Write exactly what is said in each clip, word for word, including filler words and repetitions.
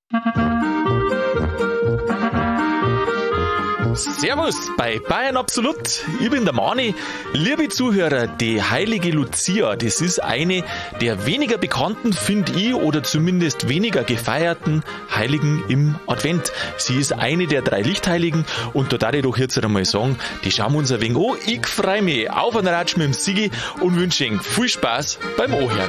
Servus bei Bayern Absolut. Ich bin der Mani. Liebe Zuhörer, die heilige Lucia, das ist eine der weniger bekannten, finde ich, oder zumindest weniger gefeierten Heiligen im Advent. Sie ist eine der drei Lichtheiligen und da darf ich doch jetzt einmal sagen, die schauen wir uns ein wenig an. Ich freue mich auf einen Ratsch mit dem Sigi und wünsche Ihnen viel Spaß beim Anhören.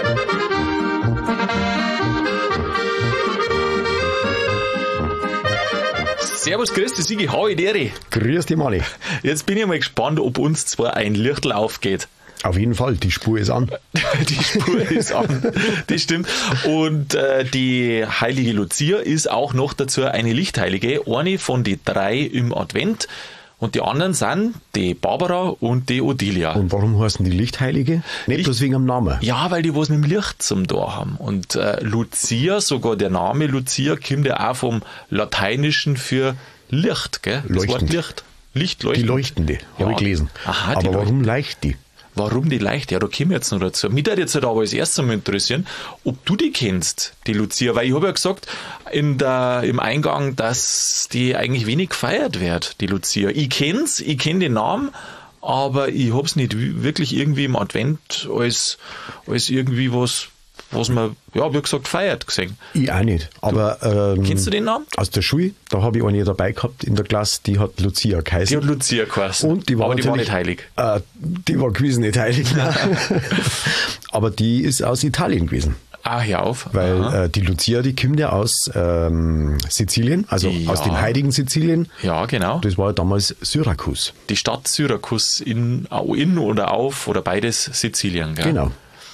Servus, grüß dich, Sigi, hau ich dir. Grüß dich, Mani. Jetzt bin ich mal gespannt, ob uns zwar ein Lichtl aufgeht. Auf jeden Fall, die Spur ist an. Die Spur ist an, das stimmt. Und äh, die heilige Lucia ist auch noch dazu eine Lichtheilige, eine von den drei im Advent. Und die anderen sind die Barbara und die Odilia. Und warum heißen die Lichtheilige? Nicht Licht- bloß wegen am Namen. Ja, weil die was mit dem Licht zum Tor haben. Und äh, Lucia, sogar der Name Lucia, kommt ja auch vom Lateinischen für Licht, gell? Das Leuchtend. Wort Licht. Licht, Die leuchtend. Leuchtende, Ja. habe ich gelesen. Aha, die Aber warum leuchten. leicht die? Warum die leicht? Ja, da kommen wir jetzt noch dazu. Mich würde jetzt halt aber als erstes mal interessieren, ob du die kennst, die Lucia, weil ich habe ja gesagt in der, im Eingang, dass die eigentlich wenig gefeiert wird, die Lucia. Ich kenn's, ich kenne den Namen, aber ich hab's nicht wi- wirklich irgendwie im Advent als, als irgendwie was, was man, ja, wie gesagt, feiert gesehen. Ich auch nicht. Aber ähm, Kennst du den Namen? aus der Schule, da habe ich eine dabei gehabt in der Klasse, die hat Lucia Die geheißen. hat Lucia geheißen. Und die war aber die war natürlich- nicht heilig. Äh, die war gewiss nicht heilig. nein. Aber die ist aus Italien gewesen. Ah, hör auf. Weil Aha. äh, die Lucia, die kommt ja aus ähm, Sizilien, also Ja. aus dem heiligen Sizilien. Ja, genau. Das war damals Syrakus. Die Stadt Syrakus in, in oder auf oder beides Sizilien, gell? Genau.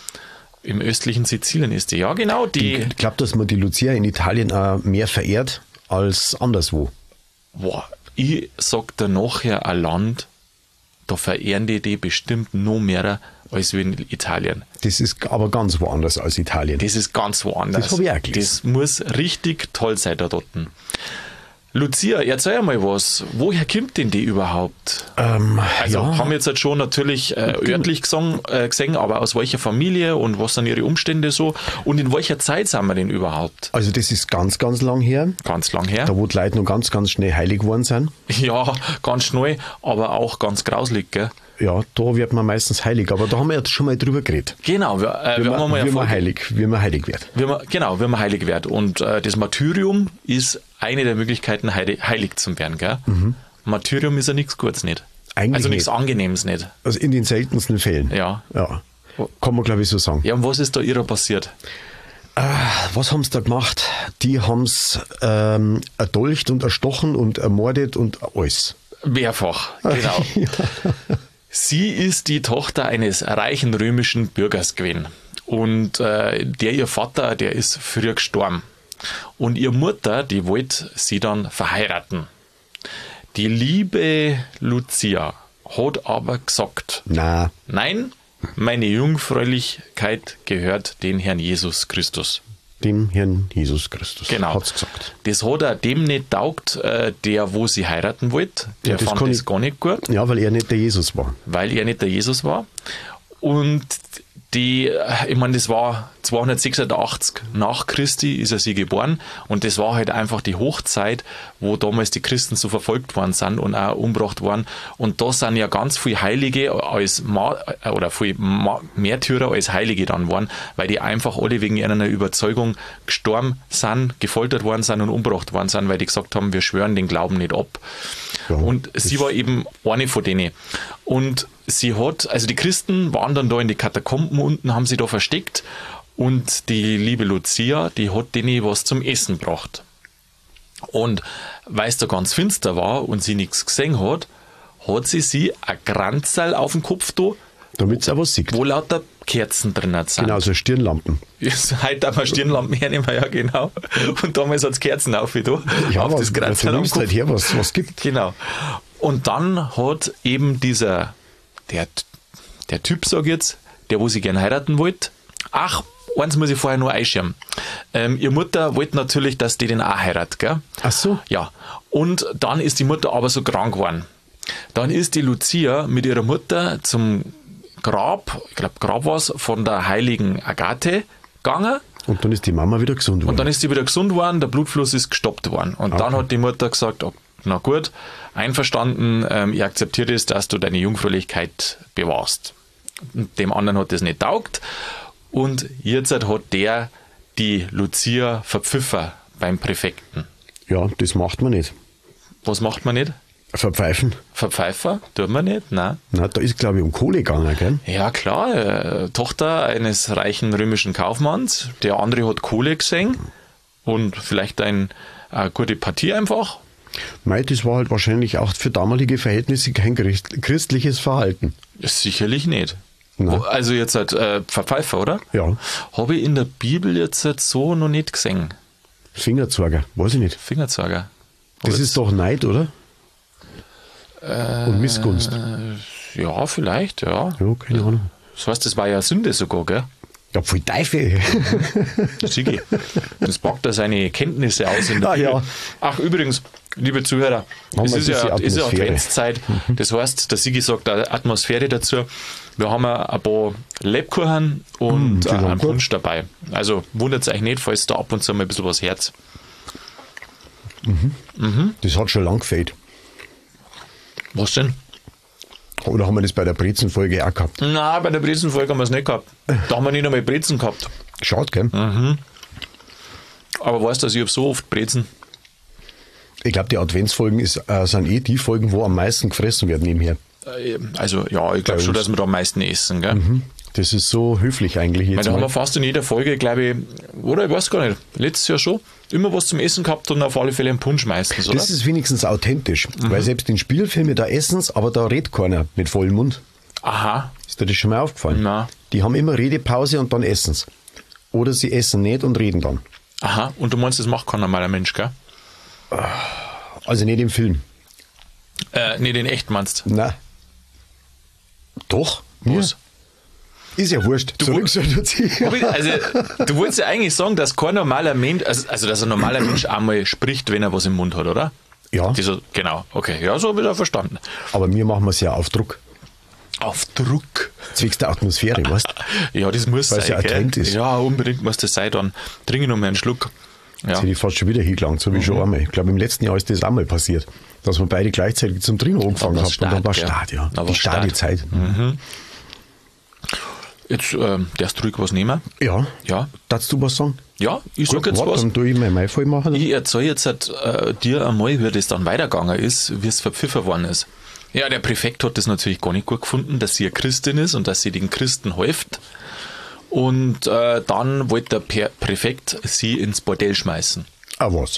Im östlichen Sizilien ist die. Ja, genau. Die, Ich glaube, dass man die Lucia in Italien auch mehr verehrt als anderswo. boah, ich sag da nachher ein Land, da verehren die die bestimmt noch mehr als wie in Italien. Das ist aber ganz woanders als Italien. Das ist ganz woanders. Das hab ich auch gelesen. Das muss richtig toll sein da dort. Lucia, erzähl mal was. Woher kommt denn die überhaupt? Ähm, Also ja, haben wir jetzt halt schon natürlich äh, örtlich gesungen, äh, gesehen, aber aus welcher Familie und was sind ihre Umstände so und in welcher Zeit sind wir denn überhaupt? also das ist ganz, ganz lang her. Ganz lang her. Da wo die Leute noch ganz, ganz schnell heilig geworden sind. Ja, ganz schnell, aber auch ganz grauslig, gell? Ja, da wird man meistens heilig. Aber da haben wir jetzt schon mal drüber geredet. Genau, wir, äh, Wie wir man, haben mal wie man Erfolg- heilig, wie man heilig wird. wie man, genau, wie man heilig wird. Und äh, das Martyrium ist eine der Möglichkeiten, heilig, heilig zu werden, gell? Martyrium ist ja nichts Gutes nicht. Eigentlich also nichts nicht. Angenehmes nicht. Also in den seltensten Fällen. Ja. Ja. Kann man, glaube ich, so sagen. Ja, und was ist da ihrer passiert? Was haben sie da gemacht? Die haben es ähm, erdolcht und erstochen und ermordet und alles. Mehrfach, genau. Sie ist die Tochter eines reichen römischen Bürgers gewesen. Und äh, der ihr Vater, der ist früher gestorben. Und ihre Mutter, die wollte sie dann verheiraten. Die liebe Lucia hat aber gesagt, Na, nein, meine Jungfräulichkeit gehört den Herrn Jesus Christus. dem Herrn Jesus Christus. Genau. Hat's gesagt. Das hat er dem nicht taugt, äh, der, wo sie heiraten wollte. Der Ja, das fand kann das ich- gar nicht gut, Ja, weil er nicht der Jesus war. weil er nicht der Jesus war. Und die, ich meine, das war zweihundertsechsundachtzig nach Christi ist er sie geboren und das war halt einfach die Hochzeit, wo damals die Christen so verfolgt worden sind und auch umgebracht worden. Und da sind ja ganz viele Heilige als Ma oder viele Ma Märtyrer als Heilige dann waren, weil die einfach alle wegen ihrer Überzeugung gestorben sind, gefoltert worden sind und umgebracht worden sind, weil die gesagt haben, wir schwören den Glauben nicht ab. Ja, und sie war eben eine von denen. Und sie hat, also die Christen waren dann da in die Katakomben unten, haben sie da versteckt und die liebe Lucia, die hat denen was zum Essen gebracht. Und weil es da ganz finster war und sie nichts gesehen hat, hat sie sie ein Kranzerl auf den Kopf da, Damit es auch was sieht. wo lauter Kerzen drin sind. Genau, so Stirnlampen. Jetzt heute haben wir Stirnlampen hernehmen, ja genau. Und damals hat es Kerzen auf, wie du, Ja, auf was, das was Kranzerl du am nimmst Kopf. halt her, was was gibt. Genau. Und dann hat eben dieser, der, der Typ, sag ich jetzt, der, wo sie gern heiraten wollte, ach, eins muss ich vorher nur einschirmen. Ähm, ihre Mutter wollte natürlich, dass die den auch heiratet, gell? Ach so. Ja. Und dann ist die Mutter aber so krank geworden. Dann ist die Lucia mit ihrer Mutter zum Grab, ich glaube Grab war es, von der heiligen Agathe gegangen. Und dann ist die Mama wieder gesund worden. Und dann ist sie wieder gesund worden, der Blutfluss ist gestoppt worden. Und okay. dann hat die Mutter gesagt, oh, na gut, einverstanden, ähm, ich akzeptiere das, dass du deine Jungfräulichkeit bewahrst. Und dem anderen hat das nicht taugt. Und jetzt hat der die Lucia verpfiffen beim Präfekten. Ja, das macht man nicht. Was macht man nicht? Verpfeifen. Verpfeifen? Tut man nicht, nein. Na, da ist, glaube ich, um Kohle gegangen, gell? Ja, klar. Äh, Tochter eines reichen römischen Kaufmanns. Der andere hat Kohle gesehen und vielleicht ein, eine gute Partie einfach. Mei, das war halt wahrscheinlich auch für damalige Verhältnisse kein christliches Verhalten. Sicherlich nicht. Nein. Also jetzt halt äh, Verpfeifer, oder? Ja. Habe ich in der Bibel jetzt halt so noch nicht gesehen. Fingerzeuger, weiß ich nicht. Fingerzeuger. Das ist doch Neid, oder? Äh, Und Missgunst. Äh, ja, vielleicht, ja. Ja, keine Ahnung. Das heißt, das war ja Sünde sogar, gell? Ja, voll Teufel. Sigi, das packt er seine Kenntnisse aus in der Ah, Bibel. ja. Ach, übrigens, liebe Zuhörer, Haben es wir ist ja, ein bisschen ist ja Atmosphäre. Adventszeit. Das heißt, der Sigi sagt eine Atmosphäre dazu. Wir haben ein paar Lebkuchen und Mm, die äh, sind einen gut. Punsch dabei. Also wundert euch nicht, falls da ab und zu mal ein bisschen was Herz. Das hat schon lang gefehlt. Was denn? Oder haben wir das bei der Brezenfolge auch gehabt? Nein, bei der Brezenfolge haben wir es nicht gehabt. Da haben wir nicht einmal Brezen gehabt. Schaut, gell? Aber weißt du, also ich habe so oft Brezen. Ich glaube, die Adventsfolgen ist, äh, sind eh die Folgen, wo am meisten gefressen wird nebenher. Äh, Also ja, ich glaube Bei schon, uns. dass wir da am meisten essen. Gell? Das ist so höflich eigentlich Weil jetzt da haben mal. wir fast in jeder Folge, glaube ich, oder ich weiß gar nicht, letztes Jahr schon, immer was zum Essen gehabt und auf alle Fälle einen Punsch meistens, oder? Das ist wenigstens authentisch, weil selbst in Spielfilmen, da essen's, aber da redet keiner mit vollem Mund. Aha, Ist dir das schon mal aufgefallen? Nein. Die haben immer Redepause und dann essen's. Oder sie essen nicht und reden dann. aha. Und du meinst, das macht kein normaler Mensch, gell? Also nicht im Film. Äh, nicht in echt meinst. Nein. Doch. Was? Ja. Ist ja wurscht. Zurück zur Lucia. Hab ich- Also, du wolltest ja eigentlich sagen, dass kein normaler Mensch, also, also dass ein normaler Mensch einmal spricht, wenn er was im Mund hat, oder? Ja, Dieser, genau, okay, ja, so habe ich das verstanden. aber wir machen es ja auf Druck. Auf Druck. Zwecks der Atmosphäre, weißt du? Ja, das muss Weil es sein, ja gell? Advent ist. Ja, unbedingt muss das sein, dann trinke ich noch mal einen Schluck. Ja. Jetzt hätte ich fast schon wieder hingelangt, so wie schon einmal. Ich glaube, im letzten Jahr ist das auch mal passiert, dass wir beide gleichzeitig zum Trinken angefangen war's haben. Und dann war Start, Start, gell? ja. Da Die war's Start. Start-Zeit. Jetzt ähm, darfst du ruhig was nehmen. Ja. Ja. Darfst du was sagen? Ja, ich Gut, sag jetzt warte, was. dann tue ich mein Mai voll machen. Ich erzähle jetzt halt, äh, dir einmal, wie das dann weitergegangen ist, wie es verpfiffen worden ist. Ja, der Präfekt hat das natürlich gar nicht gut gefunden, dass sie eine Christin ist und dass sie den Christen hilft. Und äh, dann wollte der Per- Präfekt sie ins Bordell schmeißen. Ah, was?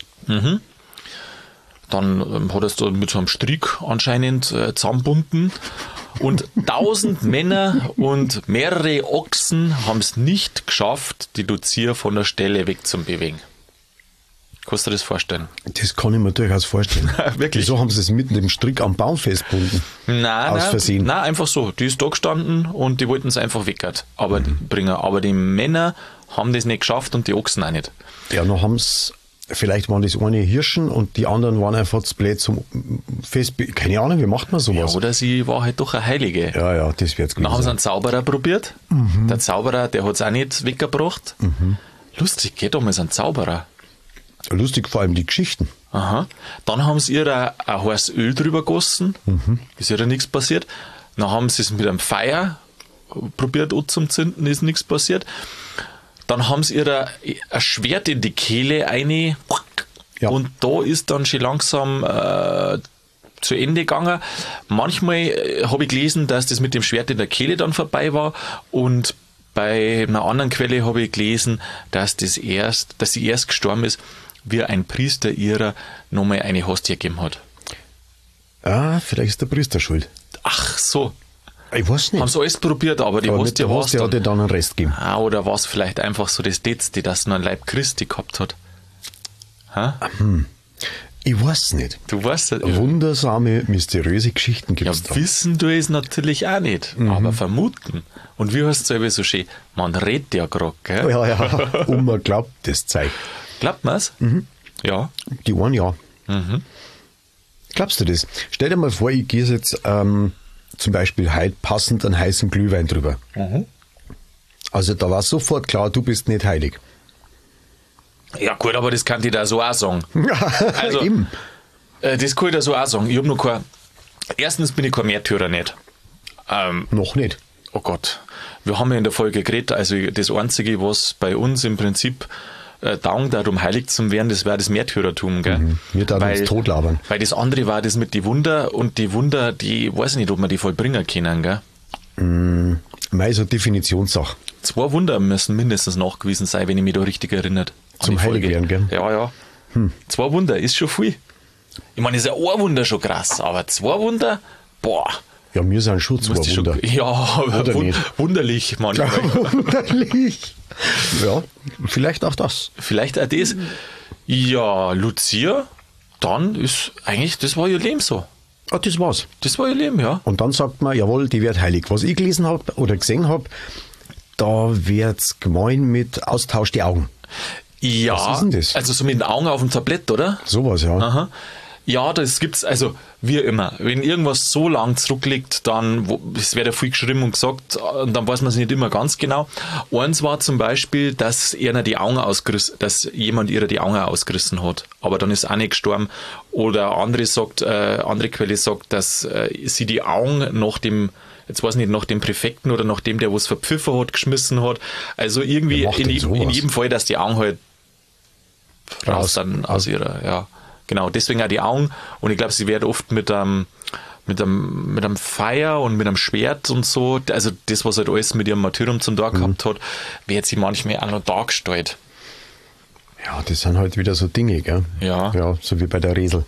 Dann ähm, hat er es da mit so einem Strick anscheinend äh, zusammenbunden. Und tausend Männer und mehrere Ochsen haben es nicht geschafft, die Lucia von der Stelle wegzubewegen. Kannst du dir das vorstellen? Das kann ich mir durchaus vorstellen. Wirklich? Wieso haben sie es mitten im Strick am Baum festgebunden? Nein, Aus nein, Versehen. nein, einfach so. Die ist da gestanden und die wollten es einfach weckert, aber bringen. Aber die Männer haben das nicht geschafft und die Ochsen auch nicht. Ja, noch haben es, vielleicht waren das eine Hirschen und die anderen waren einfach zu blöd zum Fest. Keine Ahnung, wie macht man Ja, sowas? oder sie war halt doch eine Heilige. Ja, ja, das wird's Dann haben sie gewesen einen Zauberer probiert. Der Zauberer, der hat es auch nicht weggebracht. Lustig, geht damals ein Zauberer. sein. Lustig vor allem die Geschichten. Aha. Dann haben sie ihr ein, ein heißes Öl drüber gegossen. Ist ihr nichts passiert. Dann haben sie es mit einem Feuer probiert anzuzünden, ist nichts passiert. Dann haben sie ihr ein, ein Schwert in die Kehle eine Ja. und da ist dann schon langsam äh, zu Ende gegangen. Manchmal äh, habe ich gelesen, dass das mit dem Schwert in der Kehle dann vorbei war und bei einer anderen Quelle habe ich gelesen, dass, das erst, dass sie erst gestorben ist, wie ein Priester ihrer nochmal eine Hostie gegeben hat. Ah, vielleicht ist der Priester schuld. Ach so, Ich weiß nicht. haben sie alles probiert, aber die Aber mit Hostie der war Hostie hat dann. er dann einen Rest gegeben. Ah, oder war es vielleicht einfach so das Letzte, dass noch ein Leib Christi gehabt hat? Ha? Ich weiß nicht. Du weißt ja, Wundersame, mysteriöse Geschichten ja, gibt es da. wissen du es natürlich auch nicht, aber vermuten. Und wie heißt es selber so schön? Man redet ja gerade, gell? Ja, ja. Und man glaubt das Zeug. Glaubt man es? Ja. Die einen ja. Glaubst du das? Stell dir mal vor, ich gehe jetzt ähm, zum Beispiel heute passend einen heißen Glühwein drüber. Also da war sofort klar, du bist nicht heilig. Ja gut, aber das kann ich da so auch sagen. Also, Eben. äh, das kann ich da so auch sagen. Ich habe noch kein... Erstens bin ich kein Märtyrer nicht. Ähm, Noch nicht. oh Gott. Wir haben ja in der Folge geredet, also das Einzige, was bei uns im Prinzip äh, taugt, darum heilig zu werden, das wäre das Märtyrertum. Gell? Mhm. Wir da uns totlabern. Weil das andere war das mit die Wunder und die Wunder, die weiß ich nicht, ob wir die vollbringen können. Gell? Mm, mei, so Definitionssache. Zwei Wunder müssen mindestens nachgewiesen sein, wenn ich mich da richtig erinnert. an Zum die Folge. Heiligwerden, gell? Ja, ja. Hm. Zwei Wunder ist schon viel. Ich meine, ist ja ein Wunder schon krass, aber zwei Wunder, boah. Ja, wir sind schon zwei musst du Wunder. Schon, ja, aber Oder wund, nicht? wunderlich manchmal. Wunderlich. Ja, vielleicht auch das. Vielleicht auch das. Ja, Lucia, dann ist eigentlich, das war ihr Leben so. Ah, das war's. Das war ihr Leben, ja. Und dann sagt man, jawohl, die wird heilig. Was ich gelesen habe oder gesehen habe, da wird's gemein mit Austausch die Augen. Ja, Was ist denn das? also so mit den Augen auf dem Tablett, oder? Sowas, ja. Aha. Ja, das gibt's, also wie immer, wenn irgendwas so lang zurückliegt, dann, wo, es wird ja viel geschrieben und gesagt, und dann weiß man es nicht immer ganz genau. Eins war zum Beispiel, dass einer die Augen ausgerissen, dass jemand ihrer die Augen ausgerissen hat, aber dann ist auch nicht gestorben. Oder andere sagt, äh, andere Quelle sagt, dass äh, sie die Augen nach dem, jetzt weiß ich nicht, nach dem Präfekten oder nach dem, der was verpfiffen hat, geschmissen hat. Also irgendwie Wer macht in, denn jedem- in sowas? jedem Fall, dass die Augen halt raus Raus. dann aus ihrer, ja. Genau, deswegen auch die Augen. Und ich glaube, sie wird oft mit einem, mit einem, mit einem Feuer und mit einem Schwert und so, also das, was halt alles mit ihrem Martyrium zum Tag gehabt hat, wird sie manchmal auch noch dargestellt. Ja, das sind halt wieder so Dinge, gell? Ja. Ja, so wie bei der Resel.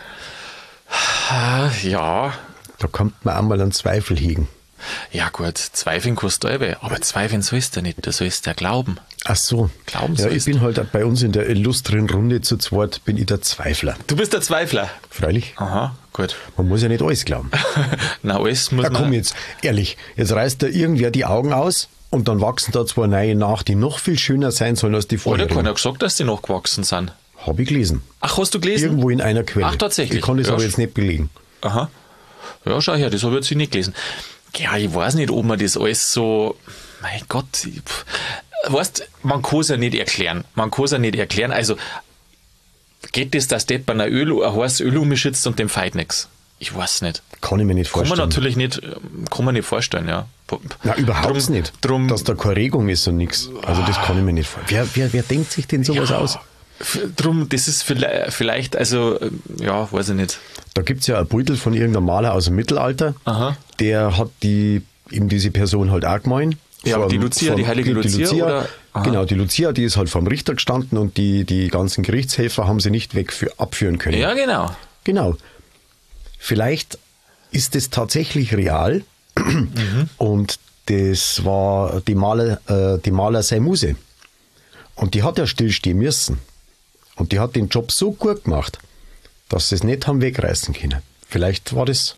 Ah, ja, Da kommt man einmal einen Zweifel hegen. ja gut, zweifeln kannst du alle, aber zweifeln sollst du nicht, du sollst ja glauben. Ach so. Glauben Ja, sollst ich bin halt bei uns in der illustren Runde zu zweit, bin ich der Zweifler. Du bist der Zweifler. Freilich. Aha, gut. Man muss ja nicht alles glauben. Na, alles muss Ja, komm man... jetzt, ehrlich, jetzt reißt da irgendwer die Augen aus und dann wachsen da zwei neue nach, die noch viel schöner sein sollen als die Oder vorherigen. keiner gesagt, dass die noch gewachsen sind. Habe ich gelesen. Ach, hast du gelesen? Irgendwo in einer Quelle. Ach, tatsächlich? Ich kann das Ja, aber sch- jetzt nicht belegen. Aha. Ja, schau her, das habe ich jetzt nicht gelesen. Ja, ich weiß nicht, ob man das alles so, mein Gott, ich, pff, weißt, man kann es ja nicht erklären. Man kann es ja nicht erklären. Also, geht das, dass dort bei einer Öl, ein heißes Öl umschützt und dem feit nichts? Ich weiß nicht. Kann ich mir nicht Kann man vorstellen. natürlich nicht, kann man nicht vorstellen, ja. Na, überhaupt Drum- nicht. Drum, Dass da keine Regung ist und nichts. Also das kann ich mir nicht vorstellen. Wer, wer, wer denkt sich denn sowas aus? f- drum, das ist vielleicht, vielleicht, also, ja, weiß ich nicht. Da gibt es ja ein Beutel von irgendeinem Maler aus dem Mittelalter, Aha. der hat die, eben diese Person halt auch gemeint. Ja, Vom- die Lucia, die heilige die Lucia, oder? Aha. Genau, die Lucia, die ist halt vom Richter gestanden und die, die ganzen Gerichtshelfer haben sie nicht weg für, abführen können. Ja, genau. Genau. Vielleicht ist es tatsächlich real und das war die Maler, äh, die Maler seine Muse. Und die hat ja stillstehen müssen. Und die hat den Job so gut gemacht, dass sie es nicht haben wegreißen können. Vielleicht war das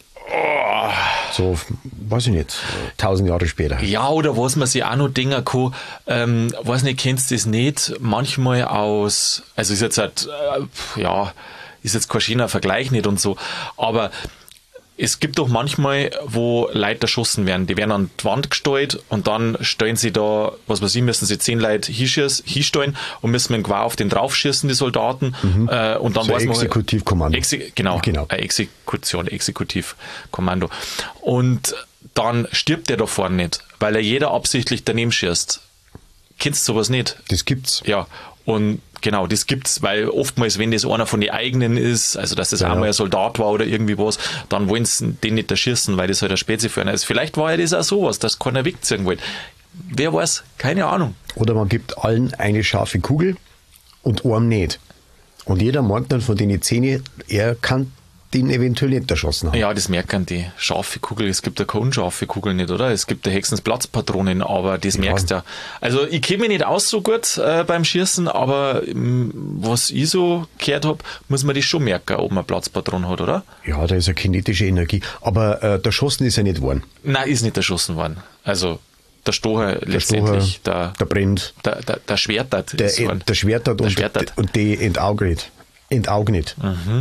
so, weiß ich nicht, tausend Jahre später. Ja, oder was man sich auch noch denken kann, ähm, weiß nicht, kennst du das nicht? Manchmal aus, also ist jetzt halt, äh, ja, ist jetzt kein schöner Vergleich nicht und so, aber es gibt doch manchmal, wo Leute erschossen werden, die werden an die Wand gestellt und dann stellen sie da, was weiß ich, müssen sie zehn Leute hinschießen- hinstellen und müssen mit dem Gewehr auf den draufschießen, die Soldaten, äh, und dann So weiß man halt- Exekutivkommando. Exe genau, Genau. eine Exekution, Exekutivkommando. Und dann stirbt der da vorne nicht, weil er jeder absichtlich daneben schießt. Kennst du sowas nicht? Das gibt's. Ja, und genau, das gibt's, weil oftmals, wenn das einer von den eigenen ist, also dass das Ja, einmal ja. ein Soldat war oder irgendwie was, dann wollen sie den nicht erschießen, weil das halt ein Spezi für einen ist. Vielleicht war ja das auch sowas, dass keiner wegziehen wollte. Wer weiß, keine Ahnung. Oder man gibt allen eine scharfe Kugel und einem nicht. Und jeder meint dann von den Zähne, er kann den eventuell nicht erschossen haben. Ja, das merken die. Scharfe Kugel, es gibt ja keine unscharfe Kugel nicht, oder? Es gibt ja höchstens Platzpatronen, aber das merkst du ja. Also ich kenne mich nicht aus so gut äh, beim Schießen, aber ähm, was ich so gehört habe, muss man das schon merken, ob man Platzpatron hat, oder? Ja, da ist eine kinetische Energie. Aber äh, der Schossen ist ja nicht worden. Nein, ist nicht erschossen worden. Also der Stocher Der letztendlich, Stocher, der, der brennt, der, der, der Schwertert der, ist worden. der schwertert Der und, schwertert. und die entaugt. Entaugt.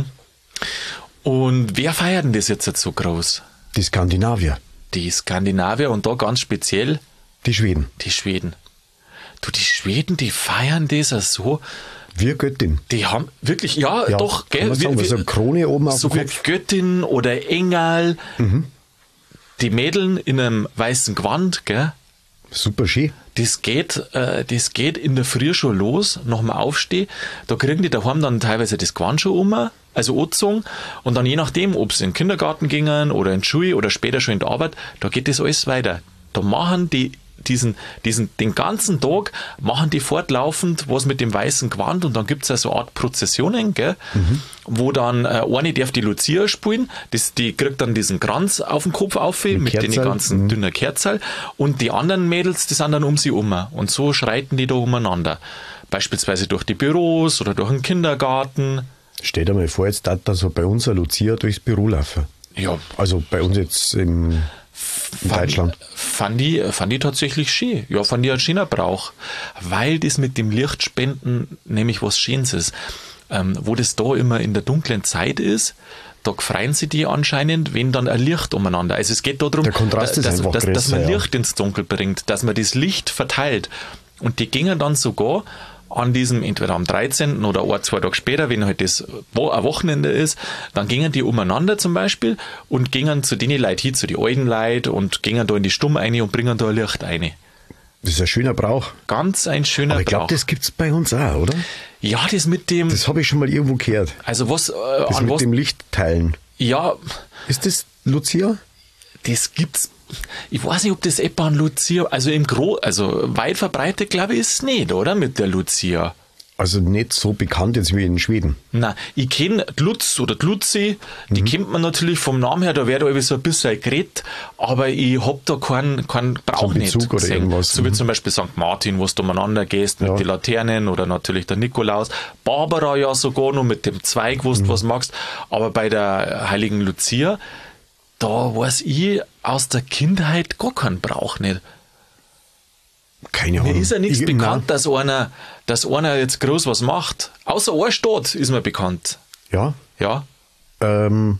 Und wer feiert denn das jetzt, jetzt so groß? Die Skandinavier, Die Skandinavier und da ganz speziell die Schweden. die Schweden. Du, die Schweden, die feiern das ja so, Wie eine Göttin. Die haben wirklich, ja, Ja, doch, kann gell? man sagen, wie, so eine Krone oben auf so dem wie Kopf. Göttin oder Engel. Mhm. Die Mädeln in einem weißen Gewand, gell? Super schön. Das geht, äh, das geht in der Früh schon los, nach dem Aufstehen. Da kriegen die daheim dann teilweise das Gewand schon um, also angezogen. Und dann je nachdem, ob sie in den Kindergarten gingen oder in die Schule oder später schon in die Arbeit, da geht das alles weiter. Da machen die diesen, diesen, den ganzen Tag machen die fortlaufend was mit dem weißen Gewand und dann gibt es ja so eine Art Prozessionen, gell? Mhm. Wo dann äh, eine darf die Lucia spielen, das, die kriegt dann diesen Kranz auf den Kopf auf mit, mit den ganzen mhm. dünnen Kerzen und die anderen Mädels, die sind dann um sie um und so schreiten die da umeinander. Beispielsweise durch die Büros oder durch den Kindergarten. Stell dir mal vor, jetzt darf da so bei uns eine Lucia durchs Büro laufen. Ja. Also bei uns jetzt im In fand, Deutschland. Fand ich, fand ich tatsächlich schön. Ja, fand ich ein schöner Brauch. Weil das mit dem Lichtspenden nämlich was Schönes ist. Ähm, wo das da immer in der dunklen Zeit ist, da freuen sie die anscheinend, wenn dann ein Licht umeinander. Also es geht darum, der Kontrast ist dass, einfach dass, größer, dass man ja. Licht ins Dunkel bringt, dass man das Licht verteilt. Und die gingen dann sogar an diesem, entweder am dreizehnten oder ein, zwei Tage später, wenn halt das ein Wochenende ist, dann gingen die umeinander zum Beispiel und gingen zu denen Leuten hin, zu den alten Leuten und gingen da in die Stumm rein und bringen da ein Licht rein. Das ist ein schöner Brauch. Ganz ein schöner Aber ich glaube, Brauch. das gibt es bei uns auch, oder? Ja, das mit dem, Das habe ich schon mal irgendwo gehört. also was, äh, Das an mit was, dem Lichtteilen. ja, Ist das Lucia? das gibt's. Ich weiß nicht, ob das etwa an Lucia, also im Gro, also weit verbreitet, glaube ich, ist es nicht, oder? Mit der Lucia. Also nicht so bekannt jetzt wie in Schweden. Na, ich kenne die Lutz oder die Luzi, die mhm. kennt man natürlich vom Namen her, da wird irgendwie so ein bisschen geredet, aber ich hab da keinen, keinen Brauch so nicht Bezug oder gesehen. irgendwas. So wie Mhm. zum Beispiel Sankt Martin, wo du umeinander gehst mit Ja. den Laternen oder natürlich der Nikolaus. Barbara ja sogar noch mit dem Zweig, wo du Mhm. was magst, aber bei der heiligen Lucia, da weiß ich aus der Kindheit gar keinen Brauch nicht. Keine Ahnung. Mir ist ja nichts Ich- bekannt, nein. dass einer, dass einer jetzt groß was macht. Außer ein Stadt ist mir bekannt. Ja. Ja. Ähm,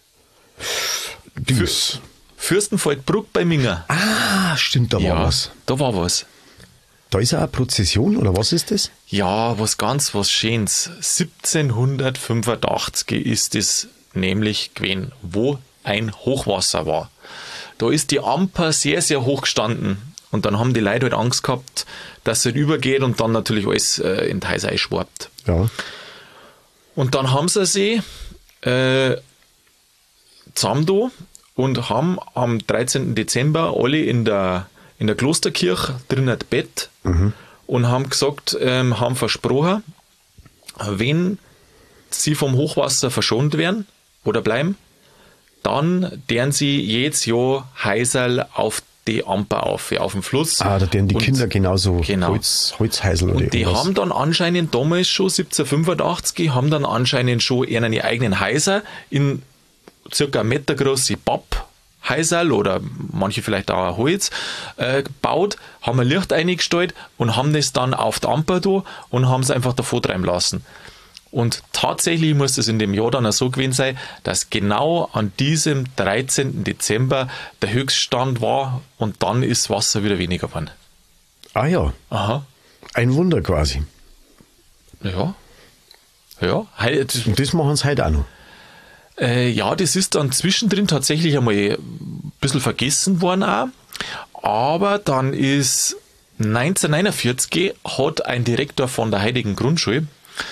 Dings. Fürstenfeldbruck bei Minger. Ah, stimmt, da war Ja, was. da war was. Da ist auch eine Prozession, oder was ist das? Ja, was ganz was Schönes. siebzehnhundertfünfundachtzig ist es nämlich gewesen, wo ein Hochwasser war. Da ist die Amper sehr, sehr hoch gestanden. Und dann haben die Leute halt Angst gehabt, dass es halt übergeht und dann natürlich alles äh, in die Häuser einschwarbt. Ja. Und dann haben sie sie äh, zusammen da und haben am dreizehnten Dezember alle in der, in der Klosterkirche drinnen Bett Mhm. und haben gesagt, ähm, haben versprochen, wenn sie vom Hochwasser verschont werden oder bleiben, dann deren sie jedes Jahr Häuserl auf die Amper auf, auf dem Fluss. Ah, da werden die Und- Kinder genauso genau. Holz, Holzhäusl oder Und die irgendwas. haben dann anscheinend damals schon, siebzehnhundertfünfundachtzig, haben dann anscheinend schon ihre eigenen Häuser in circa einen Meter große Papphäuserl oder manche vielleicht auch ein Holz äh, gebaut, haben ein Licht eingestellt und haben das dann auf die Amper da und haben es einfach davor treiben lassen. Und tatsächlich muss es in dem Jahr dann auch so gewesen sein, dass genau an diesem dreizehnten Dezember der Höchststand war und dann ist das Wasser wieder weniger geworden. Ah ja, Aha. ein Wunder quasi. Ja. Ja. Hei- das- Und das machen sie heute auch noch. Äh, ja, das ist dann zwischendrin tatsächlich einmal ein bisschen vergessen worden auch. Aber dann ist neunzehnhundertneunundvierzig hat ein Direktor von der Heiligen Grundschule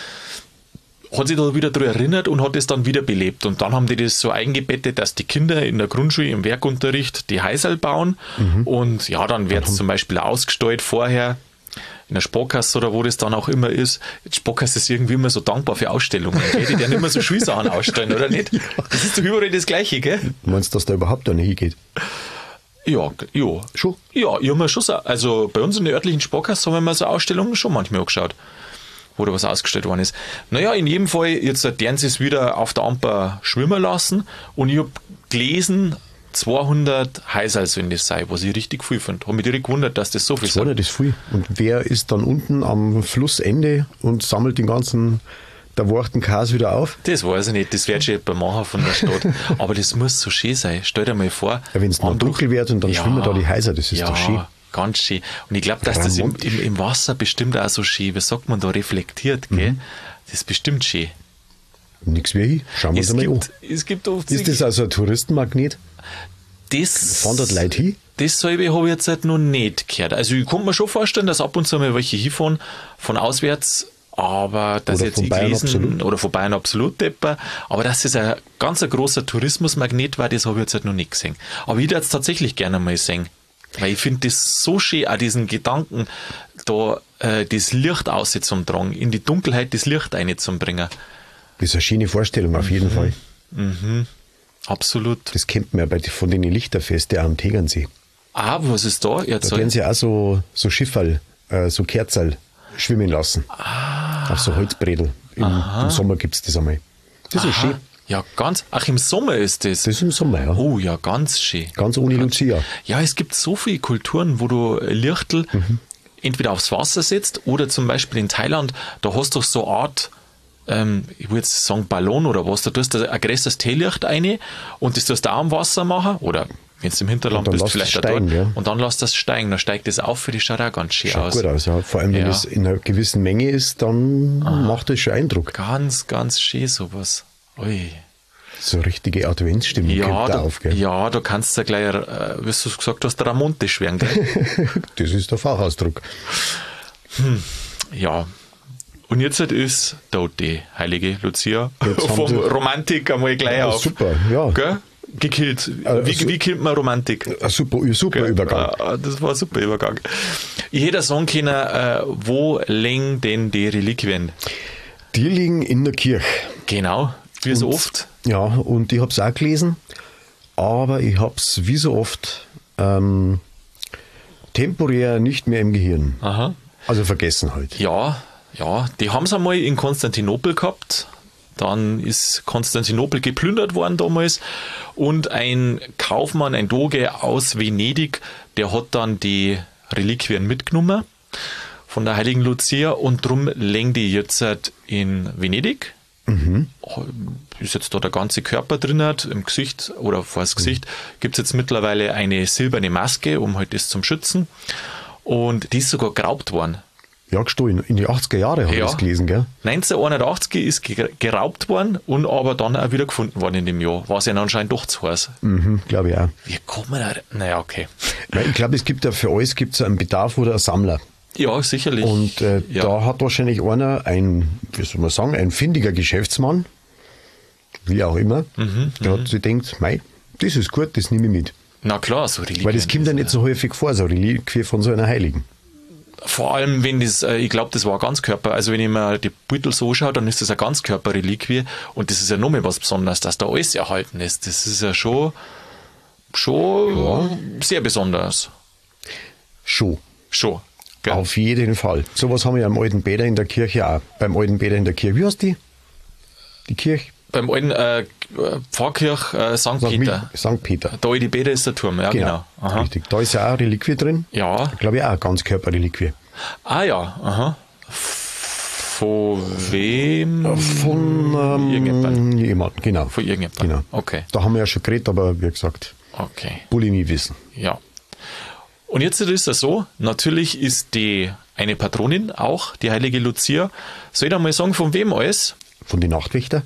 hat sich da wieder daran erinnert und hat es dann wieder belebt. Und dann haben die das so eingebettet, dass die Kinder in der Grundschule im Werkunterricht die Häuserl bauen. Und ja, dann wird es zum Beispiel ausgestellt vorher in der Sparkasse oder wo das dann auch immer ist. Die Sparkasse ist irgendwie immer so dankbar für Ausstellungen. Gell? Die werden immer so Schulsachen ausstellen, oder nicht? Das ist doch überall das Gleiche, gell? Meinst du, dass da überhaupt eine hingeht? Ja, ja. Schon? Ja, ich habe mir schon so, also bei uns in der örtlichen Sparkasse haben wir mal so Ausstellungen schon manchmal angeschaut, wo da was ausgestellt worden ist. Naja, in jedem Fall, jetzt werden sie es wieder auf der Amper schwimmen lassen und ich habe gelesen, zweihundert Häuser sollen das sein, was ich richtig viel finde. Habe mich direkt gewundert, dass das so viel zweihundert ist viel. Und wer ist dann unten am Flussende und sammelt den ganzen erwachten Käse wieder auf? Das weiß ich nicht, das wird schon jemand machen von der Stadt. Aber das muss so schön sein. Stell dir mal vor. Ja, wenn es noch Anbruch- dunkel wird und dann Ja, schwimmen da die Häuser, das ist ja, doch schön. Ganz schön. Und ich glaube, dass das im, im, im Wasser bestimmt auch so schön, wie sagt man da, reflektiert, gell? Mhm. Das ist bestimmt schön. Nichts wie hin. Schauen wir uns mal an. Es gibt oft ist das also ein Touristenmagnet? Das, fahren dort Leute hin? Das selbe habe ich jetzt halt noch nicht gehört. Also ich kann mir schon vorstellen, dass ab und zu mal welche hinfahren, von auswärts, aber dass oder jetzt von ich Bayern gelesen, absolut. oder von Bayern absolut depper, aber dass es ein ganz ein großer Tourismusmagnet war, das habe ich jetzt halt noch nicht gesehen. Aber ich würde es tatsächlich gerne mal sehen. Weil ich finde das so schön, auch diesen Gedanken, da äh, das Licht auszumtragen, in die Dunkelheit das Licht reinzubringen. Das ist eine schöne Vorstellung, auf jeden mhm. Fall. Mhm. Absolut. Das kennt man ja bei, von den Lichterfesten am Tegernsee. Ah, was ist da? Da werden sie auch so, so Schifferl, äh, so Kerzerl schwimmen lassen. Ah. Auf so Holzbredel. Im, Im Sommer gibt es das einmal. Das Aha. ist schön. Ja, ganz. Ach, im Sommer ist das? Das ist im Sommer, ja. Oh, ja, ganz schön. Ganz ohne ganz Lucia. Ja, es gibt so viele Kulturen, wo du Lichtel mhm. entweder aufs Wasser setzt oder zum Beispiel in Thailand, da hast du so eine Art, ähm, ich würde jetzt sagen Ballon oder was, da tust du ein größeres Teelicht rein und das tust du auch am Wasser machen oder wenn du im Hinterland bist, vielleicht auch dort. Ja. Und dann lässt das steigen, dann steigt das auf, für die schaut auch ganz schön schaut aus. Gut aus, ja. Vor allem, wenn ja. es in einer gewissen Menge ist, dann Aha. macht das schon Eindruck. Ganz, ganz schön sowas. Ui. So eine richtige Adventsstimmung ja, kommt da da, auf, gell? Ja, da kannst du ja gleich, äh, wie du gesagt hast, der Ramonte schweren, gell? Das ist der Fachausdruck. Hm. Ja. Und jetzt ist da die heilige Lucia jetzt vom Romantik einmal gleich ja, auf. Super, ja. Gell? Gekillt. Äh, wie, so, wie killt man Romantik? Ein super, super Gell? Übergang. Das war ein super Übergang. Ich hätte sagen können, äh, wo liegen denn die Reliquien? Die liegen in der Kirche. Genau, wie und, so oft. Ja, und ich habe es auch gelesen, aber ich habe es wie so oft ähm, temporär nicht mehr im Gehirn. Aha. Also vergessen halt. Ja, ja, die haben es einmal in Konstantinopel gehabt. Dann ist Konstantinopel geplündert worden damals und ein Kaufmann, ein Doge aus Venedig, der hat dann die Reliquien mitgenommen von der heiligen Lucia und drum liegen die jetzt in Venedig. Mhm. Ist jetzt da der ganze Körper drin, im Gesicht oder vor das Gesicht, mhm. gibt es jetzt mittlerweile eine silberne Maske, um halt das zum Schützen. Und die ist sogar geraubt worden. Ja, gestohlen. In die achtziger Jahre habe ja. ich das gelesen, gell? neunzehnhunderteinundachtzig ist geraubt worden und aber dann auch wieder gefunden worden in dem Jahr, was ja anscheinend doch zu heiß. Mhm, glaube ich auch. Wie kommt man da? Naja, okay. Ich glaube, es gibt ja für alles gibt's einen Bedarf oder einen Sammler. Ja, sicherlich. Und äh, ja. da hat wahrscheinlich einer, ein, wie soll man sagen, ein findiger Geschäftsmann, wie auch immer, mhm, der mhm. hat sich gedacht, mei, das ist gut, das nehme ich mit. Na klar, so Reliquien. Weil das kommt ja nicht so häufig vor, so Reliquie von so einer Heiligen. Vor allem, wenn das, ich glaube, das war ein Ganzkörper. Also, wenn ich mir die Beutel so schaue, dann ist das eine Ganzkörperreliquie. Und das ist ja nochmal was Besonderes, dass da alles erhalten ist. Das ist ja schon, schon ja. sehr besonders. Schon. Schon. Gell? Auf jeden Fall. Sowas haben wir ja am alten Bäder in der Kirche auch. Beim alten Bäder in der Kirche. Wie heißt die? Die Kirche? Beim alten äh, Pfarrkirche äh, Sankt Peter. Sankt Peter. Da in die Bäder ist der Turm, ja genau. genau. Richtig. Da ist ja auch eine Reliquie drin. Ja. Glaube ich auch eine Ganzkörperreliquie. Ah ja, aha. Von wem? Von ähm, irgendjemandem. Jemanden, genau. Von irgendjemandem. Genau. Okay. Da haben wir ja schon geredet, aber wie gesagt, okay. Bulimie-Wissen. Ja. Und jetzt ist es so, natürlich ist die eine Patronin auch, die heilige Lucia. Soll ich da mal sagen, von wem alles? Von den Nachtwächter?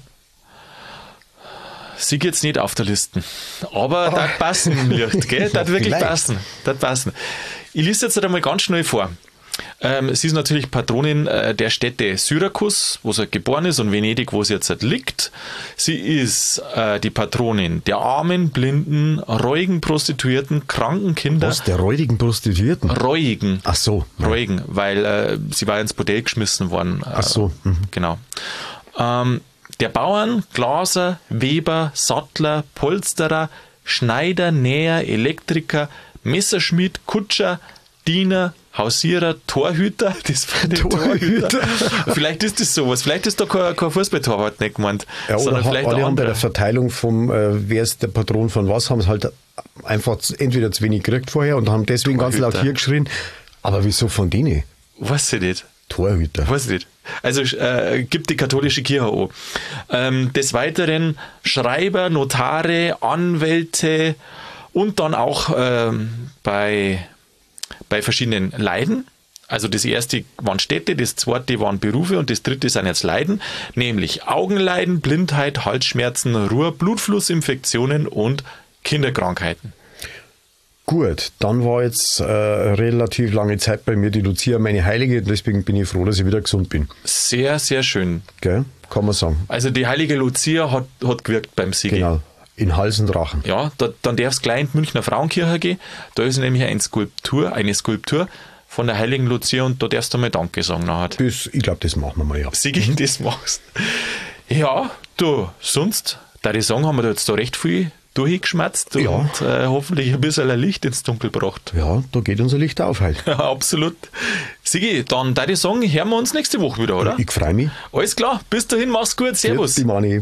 Sie geht jetzt nicht auf der Liste. Aber oh. das passen im Licht, gell? Das wirklich Vielleicht. passen. Das passen. Ich lese jetzt einmal ganz schnell vor. Ähm, sie ist natürlich Patronin äh, der Städte Syrakus, wo sie geboren ist, und Venedig, wo sie jetzt halt liegt. Sie ist äh, die Patronin der armen, blinden, reuigen Prostituierten, kranken Kinder. Was, der räudigen Prostituierten? Reuigen. Ach so. Reuigen, weil äh, sie war ins Bordell geschmissen worden. Äh, Ach so. Mhm. Genau. Ähm, der Bauern, Glaser, Weber, Sattler, Polsterer, Schneider, Näher, Elektriker, Messerschmied, Kutscher, Diener, Hausierer, Torhüter, das war der Torhüter. Torhüter. Vielleicht ist das sowas, vielleicht ist da kein, kein Fußballtorwart nicht gemeint. Ja, oder sondern ha, vielleicht alle haben bei andere. der Verteilung vom, äh, wer ist der Patron von was, haben es halt einfach entweder zu wenig gekriegt vorher und haben deswegen Torhüter. Ganz laut hier geschrien. Aber wieso von denen? Weiß ich nicht. Torhüter. Weiß ich nicht. Also äh, gibt die katholische Kirche an. Ähm, des Weiteren Schreiber, Notare, Anwälte und dann auch ähm, bei bei verschiedenen Leiden. Also das erste waren Städte, das zweite waren Berufe und das dritte sind jetzt Leiden, nämlich Augenleiden, Blindheit, Halsschmerzen, Ruhr, Blutflussinfektionen und Kinderkrankheiten. Gut, dann war jetzt äh, relativ lange Zeit bei mir die Lucia meine Heilige und deswegen bin ich froh, dass ich wieder gesund bin. Sehr, sehr schön. Gell? Kann man sagen. Also die heilige Lucia hat, hat gewirkt beim Sigi. Genau, in Hals und Rachen. Ja, da, dann darf es gleich in die Münchner Frauenkirche gehen. Da ist nämlich eine Skulptur, eine Skulptur von der heiligen Lucia und da darfst du mal Danke sagen nachher. Das, ich glaube, das machen wir mal, ja. Sigi, das machst. Ja, du, sonst, da ich sagen, haben wir da jetzt da recht viel durchgeschmatzt Ja. und äh, hoffentlich ein bisschen ein Licht ins Dunkel gebracht. Ja, da geht unser Licht auf halt. Ja, absolut. Sigi, dann da ich sagen, hören wir uns nächste Woche wieder, oder? Ich freue mich. Alles klar, bis dahin, mach's gut, servus. Die Mani.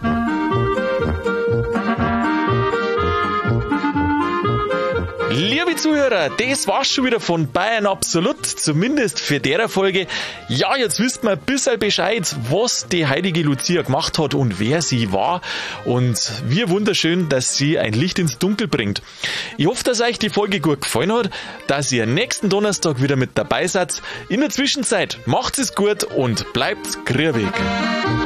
Liebe Zuhörer, das war's schon wieder von Bayern Absolut, zumindest für der Folge. Ja, jetzt wisst ihr ein bisschen Bescheid, was die heilige Lucia gemacht hat und wer sie war. Und wie wunderschön, dass sie ein Licht ins Dunkel bringt. Ich hoffe, dass euch die Folge gut gefallen hat, dass ihr nächsten Donnerstag wieder mit dabei seid. In der Zwischenzeit macht's es gut und bleibt grübig.